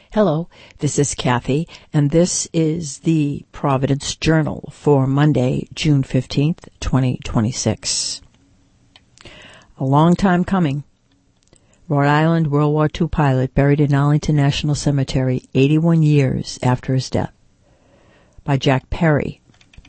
Hello, this is Kathy, and this is the Providence Journal for Monday, June 15th, 2026. A long time coming. Rhode Island World War II pilot buried in Arlington National Cemetery 81 years after his death. By Jack Perry.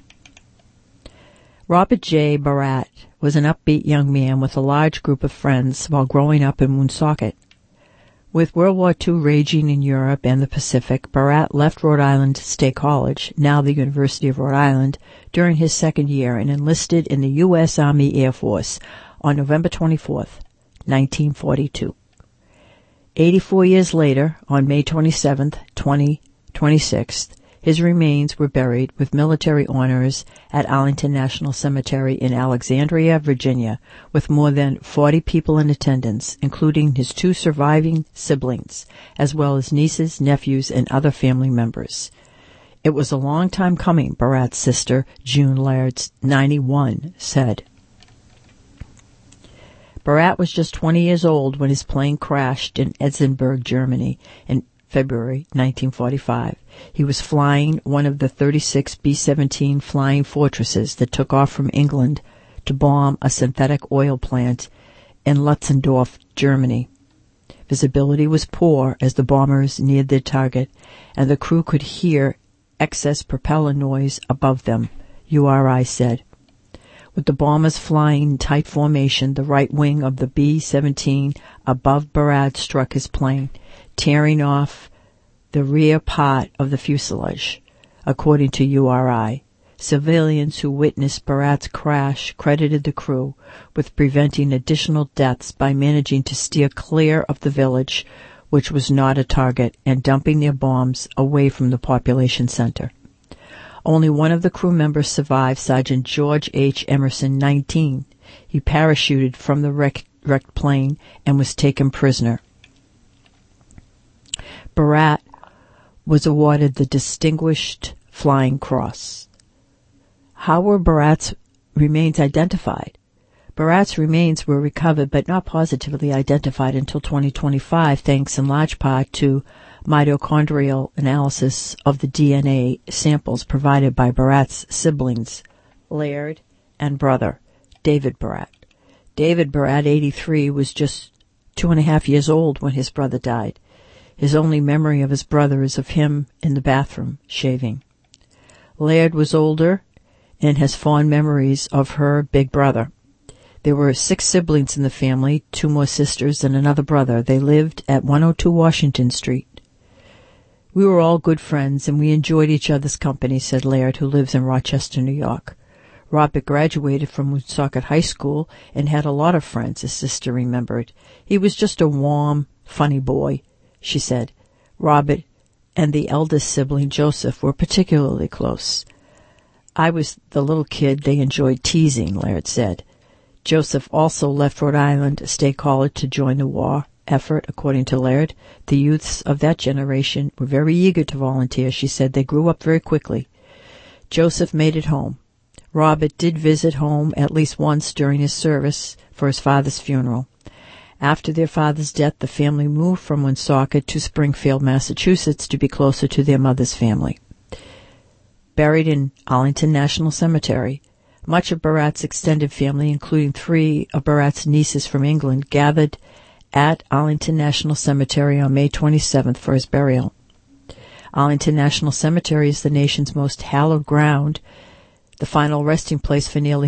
Robert J. Barat was an upbeat young man with a large group of friends while growing up in Woonsocket. With World War II raging in Europe and the Pacific, Barat left Rhode Island State College, now the University of Rhode Island, during his second year and enlisted in the U.S. Army Air Force on November 24th, 1942. 84 years later, on May 27th, 2026, his remains were buried with military honors at Arlington National Cemetery in Alexandria, Virginia, with more than 40 people in attendance, including his two surviving siblings, as well as nieces, nephews, and other family members. It was a long time coming, Barat's sister, June Laird, 91, said. Barat was just 20 years old when his plane crashed in Edinburgh, Germany, in February 1945. He was flying one of the 36 B-17 Flying Fortresses that took off from England to bomb a synthetic oil plant in Lutzendorf, Germany. Visibility was poor as the bombers neared their target, and the crew could hear excess propeller noise above them, URI said. With the bombers flying in tight formation, the right wing of the B-17 above Barat struck his plane, tearing off the rear part of the fuselage, according to URI. Civilians who witnessed Barat's crash credited the crew with preventing additional deaths by managing to steer clear of the village, which was not a target, and dumping their bombs away from the population center. Only one of the crew members survived, Sergeant George H. Emerson, 19. He parachuted from the wrecked plane and was taken prisoner. Barat was awarded the Distinguished Flying Cross. How were Barat's remains identified? Barat's remains were recovered but not positively identified until 2025, thanks in large part to mitochondrial analysis of the DNA samples provided by Barat's siblings, Laird and brother, David Barat. David Barat, 83, was just 2.5 years old when his brother died. His only memory of his brother is of him in the bathroom, shaving. Laird was older and has fond memories of her big brother. There were 6 siblings in the family, 2 more sisters and another brother. They lived at 102 Washington Street. We were all good friends, and we enjoyed each other's company, said Laird, who lives in Rochester, New York. Robert graduated from Woonsocket High School and had a lot of friends, his sister remembered. He was just a warm, funny boy, she said. Robert and the eldest sibling, Joseph, were particularly close. I was the little kid they enjoyed teasing, Laird said. Joseph also left Rhode Island State College to join the war effort, according to Laird. The youths of that generation were very eager to volunteer, she said. They grew up very quickly. Joseph made it home. Robert did visit home at least once during his service for his father's funeral. After their father's death, the family moved from Woonsocket to Springfield, Massachusetts, to be closer to their mother's family. Buried in Arlington National Cemetery, much of Barat's extended family, including 3 of Barat's nieces from England, gathered at Arlington National Cemetery on May 27th for his burial. Arlington National Cemetery is the nation's most hallowed ground, the final resting place for nearly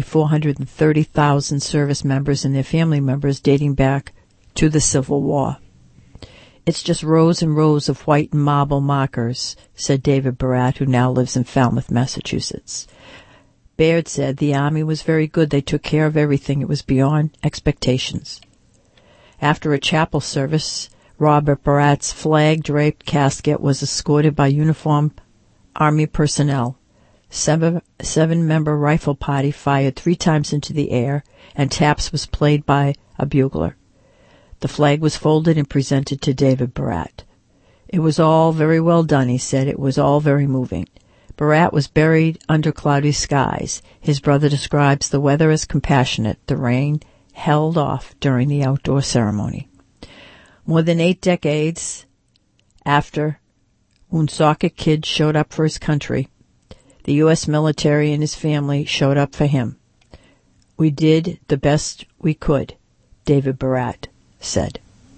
430,000 service members and their family members dating back to the Civil War. It's just rows and rows of white marble markers, said David Barat, who now lives in Falmouth, Massachusetts. Baird said the Army was very good. They took care of everything. It was beyond expectations. After a chapel service, Robert Barat's flag-draped casket was escorted by uniformed Army personnel. 7-member rifle party fired 3 times into the air, and taps was played by a bugler. The flag was folded and presented to David Barat. It was all very well done, he said. It was all very moving. Barat was buried under cloudy skies. His brother describes the weather as compassionate. The rain held off during the outdoor ceremony. More than 8 decades after Woonsocket Kid showed up for his country. The U.S. military and his family showed up for him. We did the best we could, David Barat said.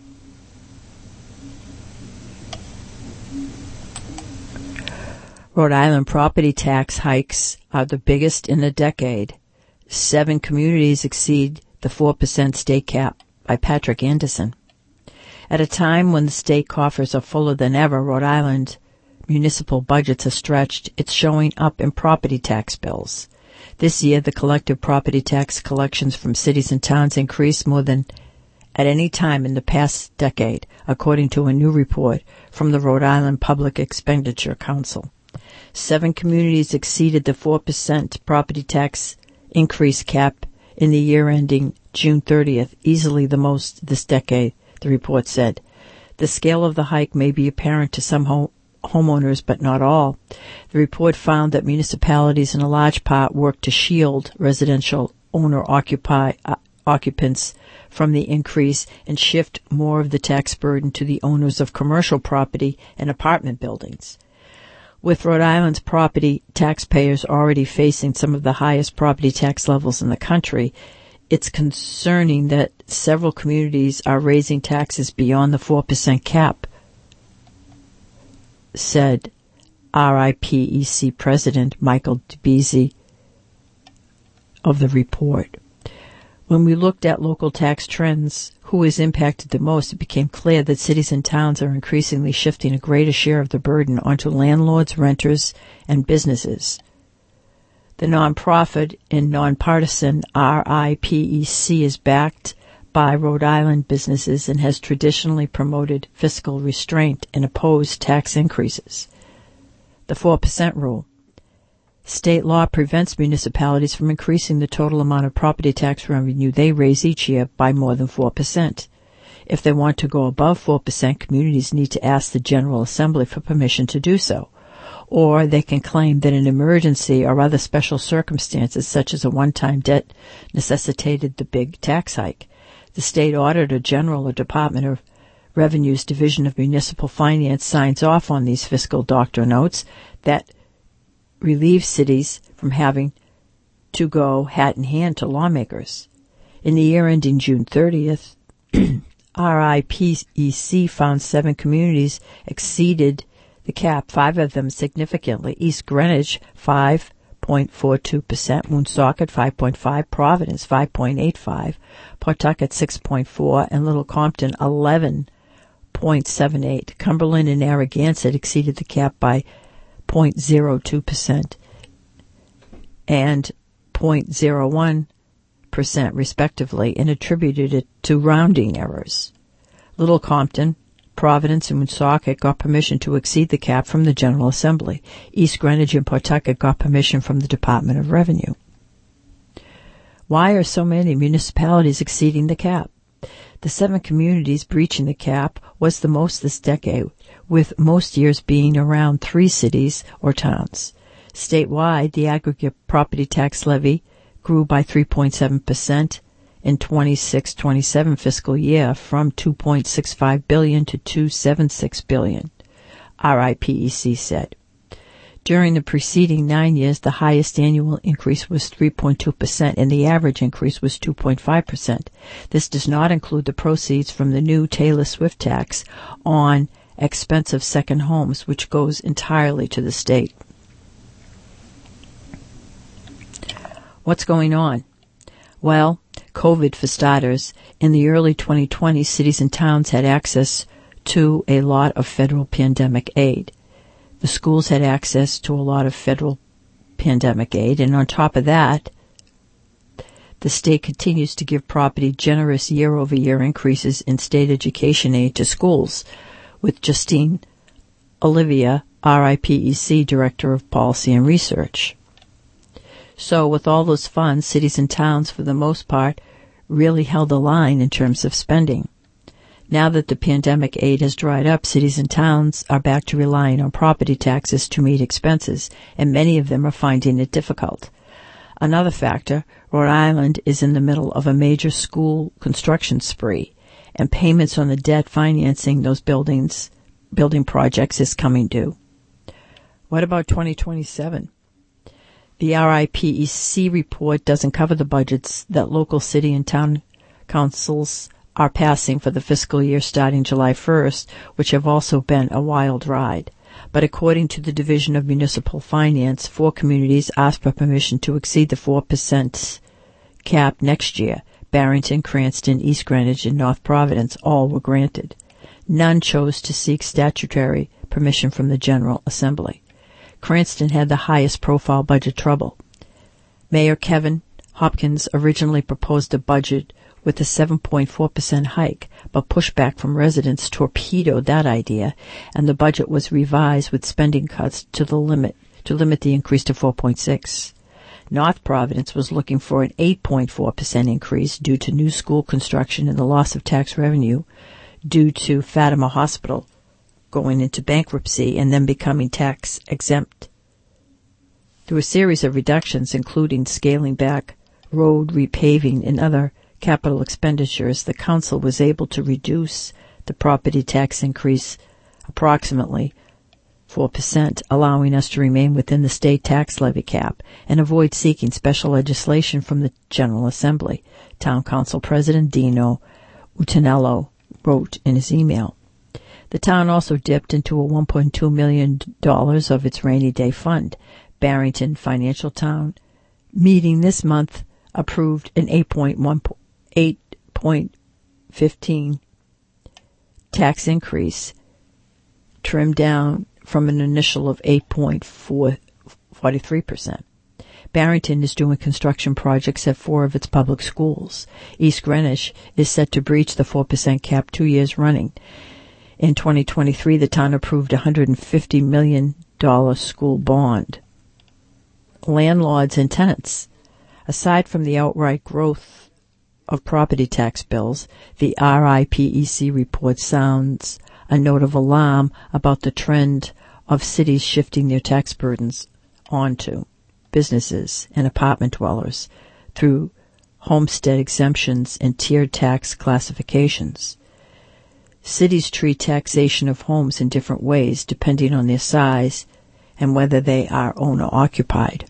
Rhode Island property tax hikes are the biggest in a decade. 7 communities exceed the 4% state cap, by Patrick Anderson. At a time when the state coffers are fuller than ever, Rhode Island municipal budgets are stretched. It's showing up in property tax bills. This year, the collective property tax collections from cities and towns increased more than at any time in the past decade, according to a new report from the Rhode Island Public Expenditure Council. 7 communities exceeded the 4% property tax increase cap in the year ending June 30th, easily the most this decade, the report said. The scale of the hike may be apparent to some homeowners, but not all. The report found that municipalities in a large part work to shield residential occupants from the increase and shift more of the tax burden to the owners of commercial property and apartment buildings. With Rhode Island's property taxpayers already facing some of the highest property tax levels in the country, it's concerning that several communities are raising taxes beyond the 4% cap, said RIPEC President Michael DeBeese of the report. When we looked at local tax trends, who is impacted the most, it became clear that cities and towns are increasingly shifting a greater share of the burden onto landlords, renters, and businesses. The nonprofit and nonpartisan RIPEC is backed by Rhode Island businesses and has traditionally promoted fiscal restraint and opposed tax increases. The 4% rule. State law prevents municipalities from increasing the total amount of property tax revenue they raise each year by more than 4%. If they want to go above 4%, communities need to ask the General Assembly for permission to do so. Or they can claim that an emergency or other special circumstances, such as a one-time debt, necessitated the big tax hike. The State Auditor General or Department of Revenue's Division of Municipal Finance signs off on these fiscal doctrine notes that relieve cities from having to go hat in hand to lawmakers. In the year ending June 30th, RIPEC found 7 communities exceeded the cap, 5 of them significantly. East Greenwich, 5.42%, Woonsocket, 5.5%, Providence, 5.85%, Pawtucket, 6.4%, and Little Compton, 11.78%. Cumberland and Narragansett exceeded the cap by 0.02% and 0.01% respectively, and attributed it to rounding errors. Little Compton, Providence, and Woonsocket got permission to exceed the cap from the General Assembly. East Greenwich and Pawtucket got permission from the Department of Revenue. Why are so many municipalities exceeding the cap? The 7 communities breaching the cap was the most this decade, with most years being around 3 cities or towns. Statewide, the aggregate property tax levy grew by 3.7% in 26-27 fiscal year, from $2.65 billion to $2.76 billion, RIPEC said. During the preceding 9 years, the highest annual increase was 3.2%, and the average increase was 2.5%. This does not include the proceeds from the new Taylor Swift tax on expensive second homes, which goes entirely to the state. What's going on? Well, COVID for starters. In the early 2020s, cities and towns had access to a lot of federal pandemic aid. The schools had access to a lot of federal pandemic aid, and on top of that, the state continues to give property generous year-over-year increases in state education aid to schools, with Justine Olivia, RIPEC Director of Policy and Research. So with all those funds, cities and towns, for the most part, really held the line in terms of spending. Now that the pandemic aid has dried up, cities and towns are back to relying on property taxes to meet expenses, and many of them are finding it difficult. Another factor, Rhode Island is in the middle of a major school construction spree, and payments on the debt financing those building projects is coming due. What about 2027? The RIPEC report doesn't cover the budgets that local city and town councils are passing for the fiscal year starting July 1st, which have also been a wild ride. But according to the Division of Municipal Finance, 4 communities asked for permission to exceed the 4% cap next year. Barrington, Cranston, East Greenwich, and North Providence all were granted. None chose to seek statutory permission from the General Assembly. Cranston had the highest profile budget trouble. Mayor Kevin Hopkins originally proposed a budget with a 7.4% hike, but pushback from residents torpedoed that idea, and the budget was revised with spending cuts to limit the increase to 4.6. North Providence was looking for an 8.4% increase due to new school construction and the loss of tax revenue due to Fatima Hospital going into bankruptcy and then becoming tax exempt. Through a series of reductions, including scaling back road repaving and other capital expenditures, the council was able to reduce the property tax increase approximately 4%, allowing us to remain within the state tax levy cap and avoid seeking special legislation from the General Assembly, Town Council President Dino Utinello wrote in his email. The town also dipped into a $1.2 million of its rainy day fund. Barrington Financial Town meeting this month approved an 8.15 tax increase, trimmed down from an initial of 8.43%. Barrington is doing construction projects at 4 of its public schools. East Greenwich is set to breach the 4% cap 2 years running. In 2023, the town approved a $150 million school bond. Landlords and tenants. Aside from the outright growth of property tax bills, the RIPEC report sounds a note of alarm about the trend of cities shifting their tax burdens onto businesses and apartment dwellers through homestead exemptions and tiered tax classifications. Cities treat taxation of homes in different ways depending on their size and whether they are owner-occupied.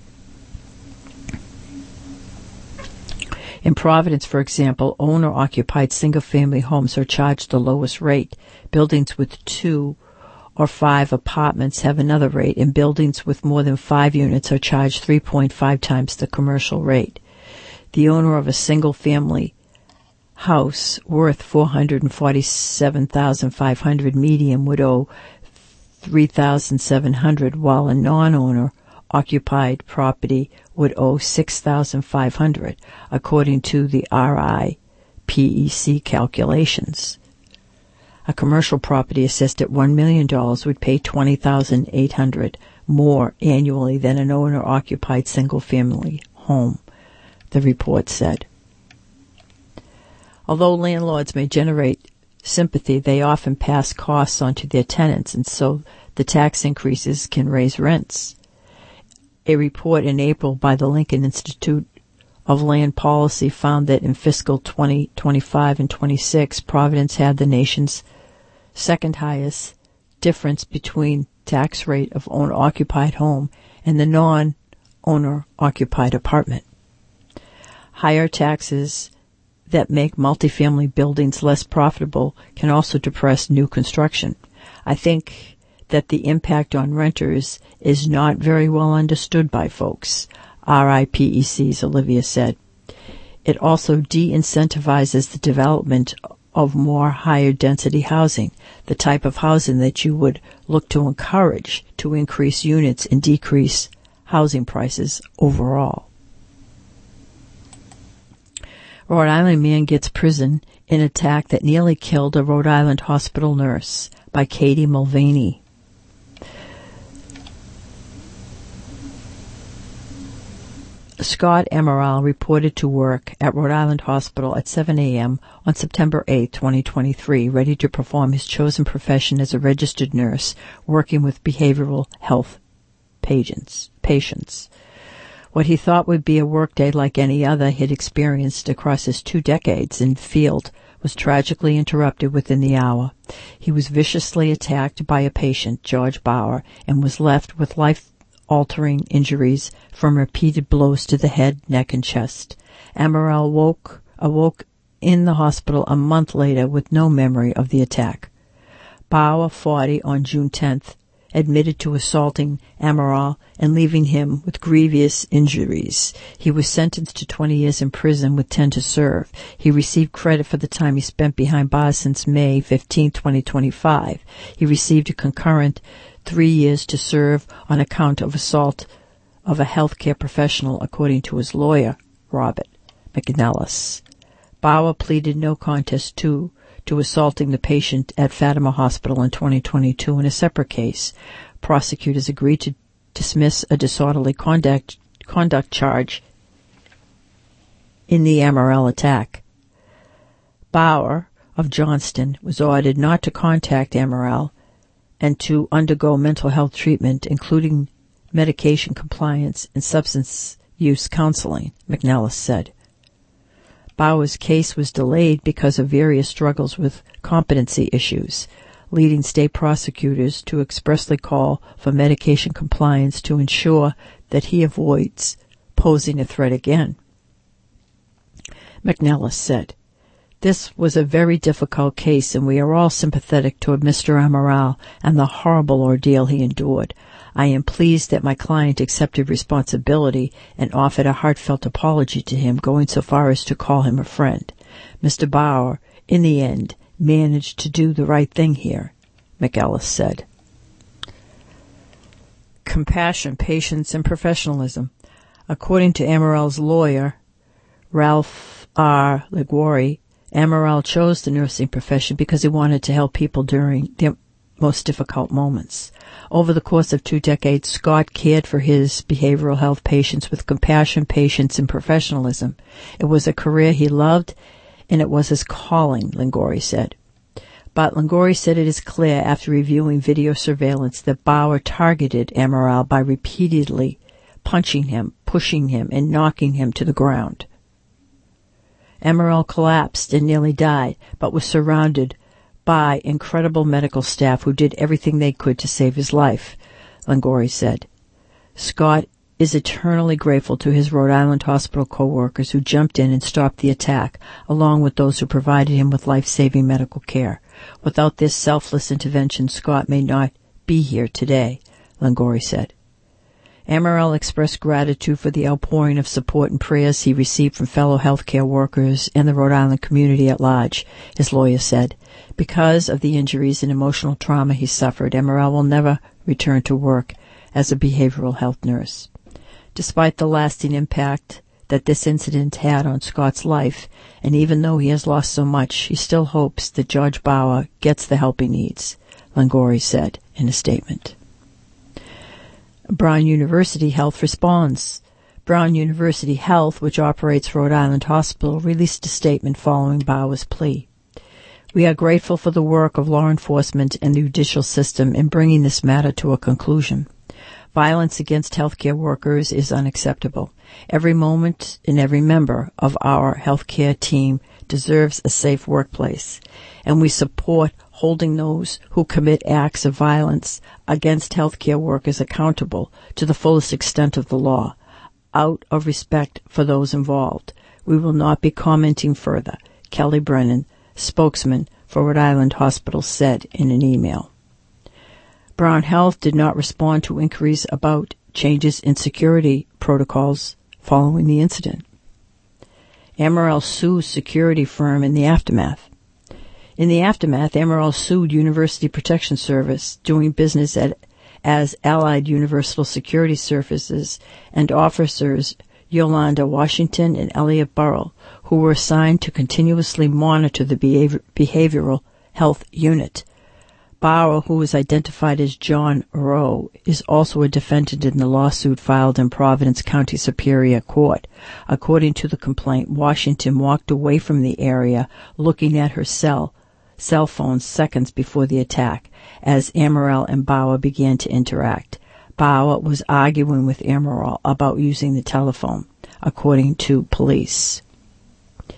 In Providence, for example, owner-occupied single-family homes are charged the lowest rate. Buildings with 2 or 5 apartments have another rate, and buildings with more than 5 units are charged 3.5 times the commercial rate. The owner of a single-family house worth $447,500 median would owe $3,700, while a non-owner occupied property would owe $6,500, according to the RIPEC calculations. A commercial property assessed at $1 million would pay $20,800 more annually than an owner-occupied single-family home, the report said. Although landlords may generate sympathy, they often pass costs on to their tenants, and so the tax increases can raise rents. A report in April by the Lincoln Institute of Land Policy found that in fiscal 2025 and 26, Providence had the nation's second highest difference between tax rate of owner-occupied home and the non-owner-occupied apartment. Higher taxes that make multifamily buildings less profitable can also depress new construction. I think that the impact on renters is not very well understood by folks, RIPEC's Olivia said. It also de-incentivizes the development of more higher density housing, the type of housing that you would look to encourage to increase units and decrease housing prices overall. Rhode Island man gets prison in attack that nearly killed a Rhode Island hospital nurse, by Katie Mulvaney. Scott Emerald reported to work at Rhode Island Hospital at 7 a.m. on September 8, 2023, ready to perform his chosen profession as a registered nurse working with behavioral health patients. What he thought would be a workday like any other he'd experienced across his 2 decades in field was tragically interrupted within the hour. He was viciously attacked by a patient, George Bauer, and was left with life-altering injuries from repeated blows to the head, neck, and chest. Amaral awoke in the hospital a month later with no memory of the attack. Bauer, 40, on June 10th, admitted to assaulting Amaral and leaving him with grievous injuries. He was sentenced to 20 years in prison with 10 to serve. He received credit for the time he spent behind bars since May 15, 2025. He received a concurrent 3 years to serve on account of assault of a healthcare professional, according to his lawyer, Robert McNellis. Bauer pleaded no contest to assaulting the patient at Fatima Hospital in 2022 in a separate case. Prosecutors agreed to dismiss a disorderly conduct charge in the Amaral attack. Bauer of Johnston was ordered not to contact Amaral and to undergo mental health treatment, including medication compliance and substance use counseling, McNellis said. Bauer's case was delayed because of various struggles with competency issues, leading state prosecutors to expressly call for medication compliance to ensure that he avoids posing a threat again. McNellis said, "This was a very difficult case, and we are all sympathetic toward Mr. Amaral and the horrible ordeal he endured. I am pleased that my client accepted responsibility and offered a heartfelt apology to him, going so far as to call him a friend. Mr. Bauer, in the end, managed to do the right thing here," McNellis said. Compassion, patience, and professionalism. According to Amaral's lawyer, Ralph R. Liguori, Amaral chose the nursing profession because he wanted to help people during their most difficult moments. Over the course of 2 decades, Scott cared for his behavioral health patients with compassion, patience, and professionalism. It was a career he loved, and it was his calling, Liguori said. But Liguori said it is clear after reviewing video surveillance that Bauer targeted Amaral by repeatedly punching him, pushing him, and knocking him to the ground. Amaral collapsed and nearly died, but was surrounded by incredible medical staff who did everything they could to save his life, Liguori said. Scott is eternally grateful to his Rhode Island hospital co-workers who jumped in and stopped the attack, along with those who provided him with life-saving medical care. Without this selfless intervention, Scott may not be here today, Liguori said. Amaral expressed gratitude for the outpouring of support and prayers he received from fellow healthcare workers and the Rhode Island community at large, his lawyer said. Because of the injuries and emotional trauma he suffered, Amaral will never return to work as a behavioral health nurse. Despite the lasting impact that this incident had on Scott's life, and even though he has lost so much, he still hopes that George Bauer gets the help he needs, Liguori said in a statement. Brown University Health responds. Brown University Health, which operates Rhode Island Hospital, released a statement following Bauer's plea. We are grateful for the work of law enforcement and the judicial system in bringing this matter to a conclusion. Violence against healthcare workers is unacceptable. Every moment and every member of our healthcare team deserves a safe workplace, and we support holding those who commit acts of violence against healthcare workers accountable to the fullest extent of the law, out of respect for those involved. We will not be commenting further, Kelly Brennan, spokesman for Rhode Island Hospital, said in an email. Brown Health did not respond to inquiries about changes in security protocols following the incident. Amaral sues security firm in the aftermath. In the aftermath, Amaral sued University Protection Service, doing business as Allied Universal Security Services, and officers Yolanda Washington and Elliot Burrell, who were assigned to continuously monitor the behavioral health unit. Bauer, who was identified as John Rowe, is also a defendant in the lawsuit filed in Providence County Superior Court. According to the complaint, Washington walked away from the area looking at her cell phone seconds before the attack, as Amaral and Bauer began to interact. Bauer was arguing with Amaral about using the telephone, according to police.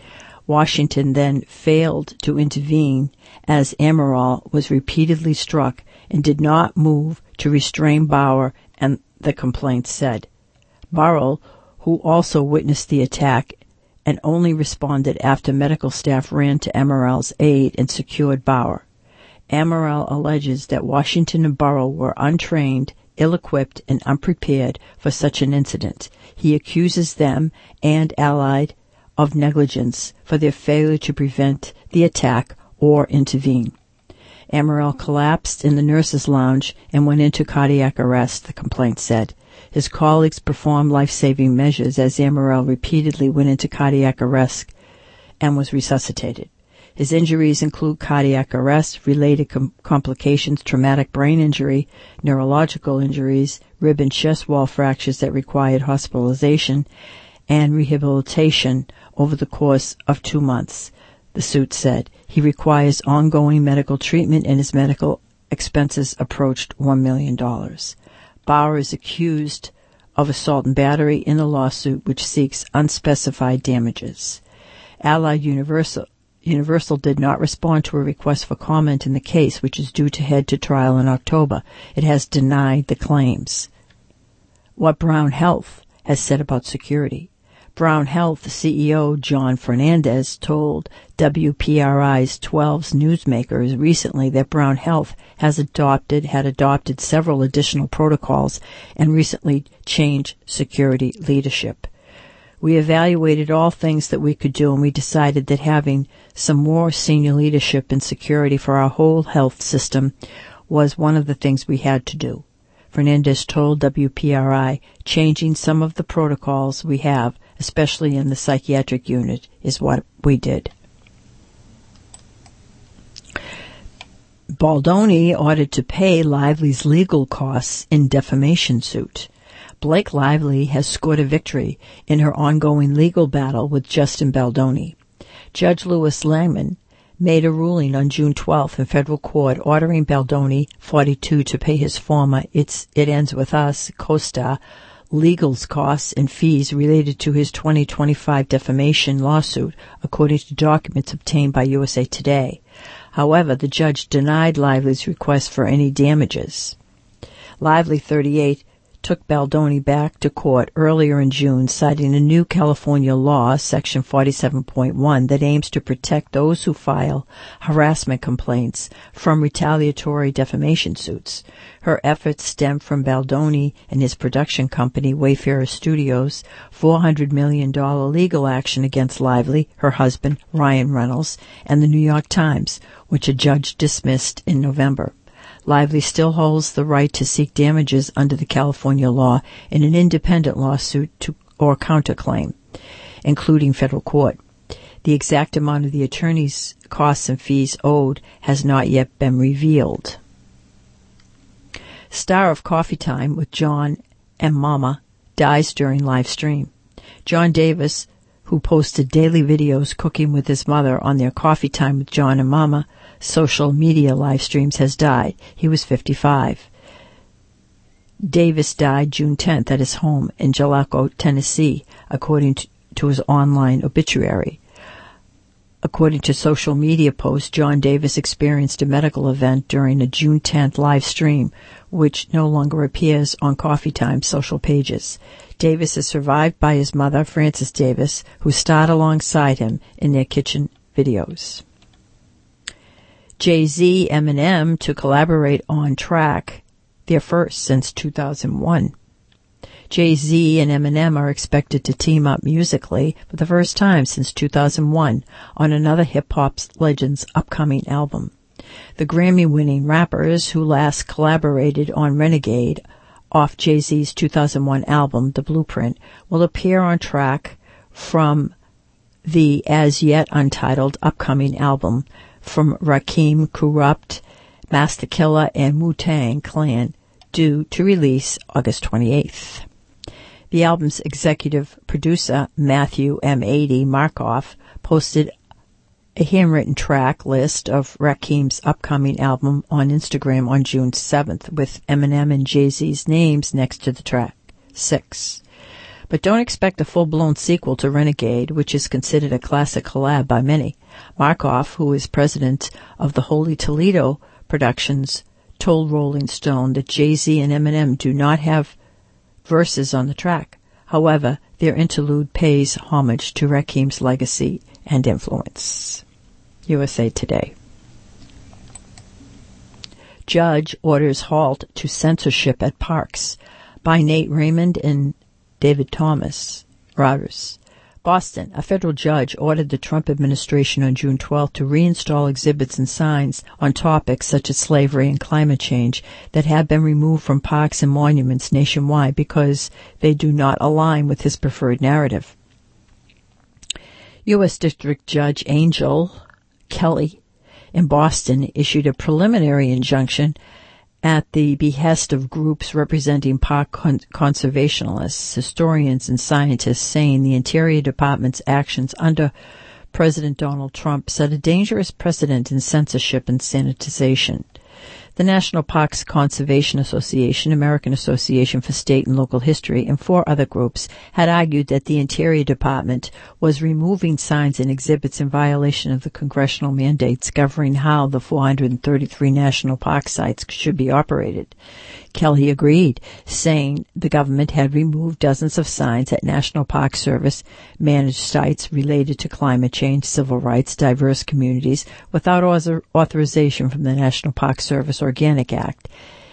Washington then failed to intervene as Amaral was repeatedly struck and did not move to restrain Bauer, and the complaint said. Burrell, who also witnessed the attack and only responded after medical staff ran to Amaral's aid and secured Bauer. Amaral alleges that Washington and Burrell were untrained, ill-equipped, and unprepared for such an incident. He accuses them and Allied of negligence for their failure to prevent the attack or intervene. Amaral collapsed in the nurse's lounge and went into cardiac arrest, the complaint said. His colleagues performed life-saving measures as Amaral repeatedly went into cardiac arrest and was resuscitated. His injuries include cardiac arrest, related complications, traumatic brain injury, neurological injuries, rib and chest wall fractures that required hospitalization, and rehabilitation over the course of 2 months, the suit said. He requires ongoing medical treatment and his medical expenses approached $1 million. Bauer is accused of assault and battery in a lawsuit which seeks unspecified damages. Allied Universal did not respond to a request for comment in the case, which is due to head to trial in October. It has denied the claims. What Brown Health has said about security. Brown Health CEO John Fernandez told WPRI's 12's newsmakers recently that Brown Health had adopted several additional protocols and recently changed security leadership. We evaluated all things that we could do, and we decided that having some more senior leadership in security for our whole health system was one of the things we had to do. Fernandez told WPRI, changing some of the protocols we have, especially in the psychiatric unit, is what we did. Baldoni ordered to pay Lively's legal costs in defamation suit. Blake Lively has scored a victory in her ongoing legal battle with Justin Baldoni. Judge Louis Langman made a ruling on June 12th in federal court ordering Baldoni, 42, to pay his former It Ends With Us co-star legal costs and fees related to his 2025 defamation lawsuit, according to documents obtained by USA Today. However, the judge denied Lively's request for any damages. Lively, 38, took Baldoni back to court earlier in June, citing a new California law, Section 47.1, that aims to protect those who file harassment complaints from retaliatory defamation suits. Her efforts stem from Baldoni and his production company, Wayfarer Studios' $400 million legal action against Lively, her husband, Ryan Reynolds, and the New York Times, which a judge dismissed in November. Lively still holds the right to seek damages under the California law in an independent lawsuit or counterclaim, including federal court. The exact amount of the attorney's costs and fees owed has not yet been revealed. Star of Coffee Time with John and Mama dies during live stream. John Davis, who posted daily videos cooking with his mother on their Coffee Time with John and Mama social media live streams, has died. He was 55. Davis died June 10th at his home in Jalisco, Tennessee, according to his online obituary. According to social media posts, John Davis experienced a medical event during a June 10th live stream, which no longer appears on Coffee Time's social pages. Davis is survived by his mother, Frances Davis, who starred alongside him in their kitchen videos. Jay-Z, Eminem to collaborate on track, their first since 2001. Jay-Z and Eminem are expected to team up musically for the first time since 2001 on another hip-hop legend's upcoming album. The Grammy-winning rappers who last collaborated on Renegade off Jay-Z's 2001 album, The Blueprint, will appear on track from the as-yet untitled upcoming album from Rakim, Kurupt, Master Killer, and Wu-Tang Clan, due to release August 28th. The album's executive producer, Matthew M. Markoff, posted a handwritten track list of Rakim's upcoming album on Instagram on June 7th, with Eminem and Jay-Z's names next to the track 6. But don't expect a full-blown sequel to Renegade, which is considered a classic collab by many. Markoff, who is president of the Holy Toledo Productions, told Rolling Stone that Jay-Z and Eminem do not have verses on the track. However, their interlude pays homage to Rakim's legacy and influence. USA Today. Judge orders halt to censorship at parks, by Nate Raymond and David Thomas. Reuters. Boston. A federal judge ordered the Trump administration on June 12th to reinstall exhibits and signs on topics such as slavery and climate change that have been removed from parks and monuments nationwide because they do not align with his preferred narrative. U.S. District Judge Angel Kelly in Boston issued a preliminary injunction at the behest of groups representing park conservationists, historians, and scientists, saying the Interior Department's actions under President Donald Trump set a dangerous precedent in censorship and sanitization. The National Parks Conservation Association, American Association for State and Local History, and 4 other groups had argued that the Interior Department was removing signs and exhibits in violation of the congressional mandates governing how the 433 national park sites should be operated. Kelly agreed, saying the government had removed dozens of signs at National Park Service managed sites related to climate change, civil rights, diverse communities without authorization from the National Park Service Organic Act,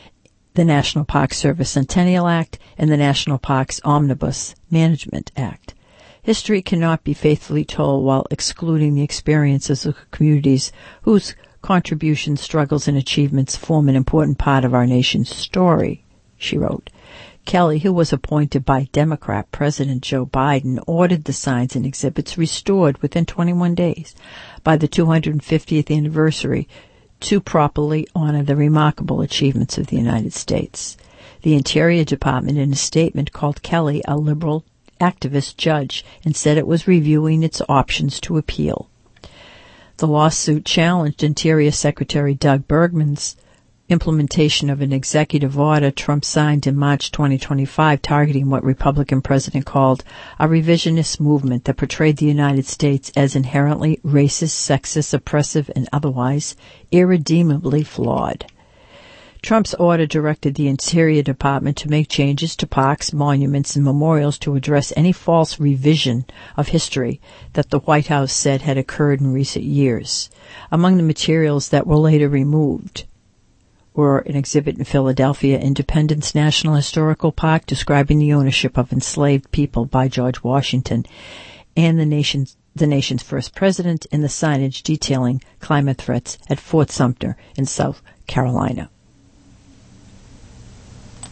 the National Park Service Centennial Act, and the National Parks Omnibus Management Act. History cannot be faithfully told while excluding the experiences of communities whose contributions, struggles, and achievements form an important part of our nation's story, she wrote. Kelly, who was appointed by Democrat President Joe Biden, ordered the signs and exhibits restored within 21 days by the 250th anniversary to properly honor the remarkable achievements of the United States. The Interior Department, in a statement, called Kelly a liberal activist judge and said it was reviewing its options to appeal. The lawsuit challenged Interior Secretary Doug Bergman's implementation of an executive order Trump signed in March 2025 targeting what Republican president called a revisionist movement that portrayed the United States as inherently racist, sexist, oppressive, and otherwise irredeemably flawed. Trump's order directed the Interior Department to make changes to parks, monuments, and memorials to address any false revision of history that the White House said had occurred in recent years. Among the materials that were later removed were an exhibit in Philadelphia Independence National Historical Park describing the ownership of enslaved people by George Washington and the nation's first president, and the signage detailing climate threats at Fort Sumter in South Carolina.